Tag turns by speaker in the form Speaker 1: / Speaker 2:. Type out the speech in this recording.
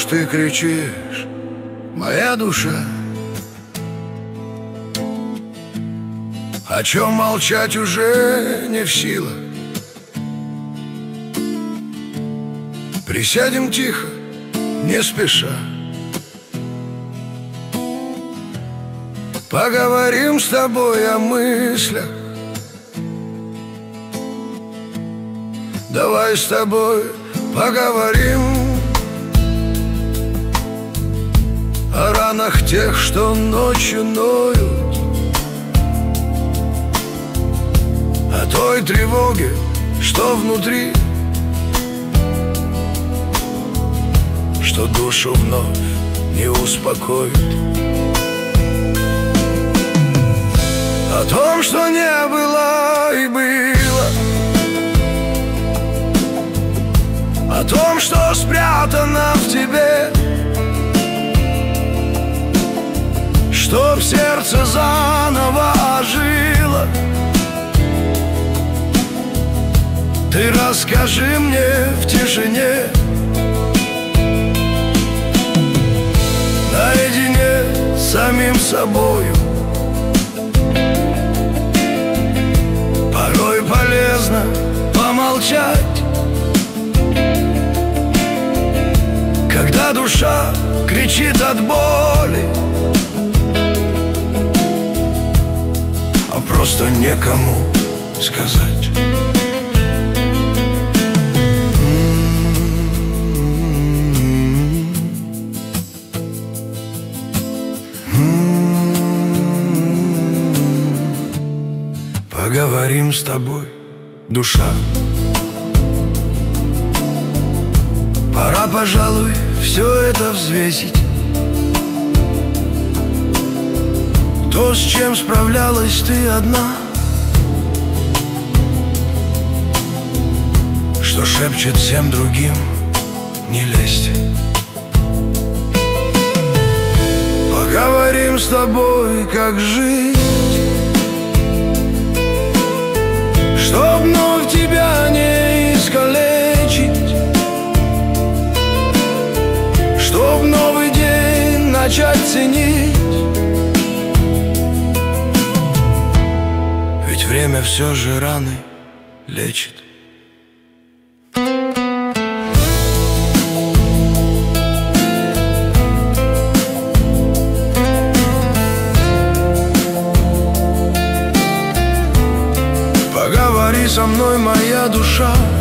Speaker 1: ж ты кричишь, моя душа? О чем молчать уже не в силах. Присядем тихо, не спеша, поговорим с тобой о мыслях. Давай с тобой поговорим о ранах тех, что ночью ноют, о той тревоге, что внутри, что душу вновь не успокоит, о том, что не было и было, о том, что спрятано в тебе, что в сердце заново ожило. Ты расскажи мне в тишине, наедине с самим собою. Порой полезно помолчать, когда душа кричит от боли, а просто некому сказать. Поговорим с тобой, душа. Пора, пожалуй, все это взвесить. То, с чем справлялась ты одна, что шепчет всем другим не лезть. Поговорим с тобой, как жить, чтоб вновь тебя не искалечить, чтоб новый день начать ценить. Ведь время все же раны лечит. Поговори со мной, моя душа.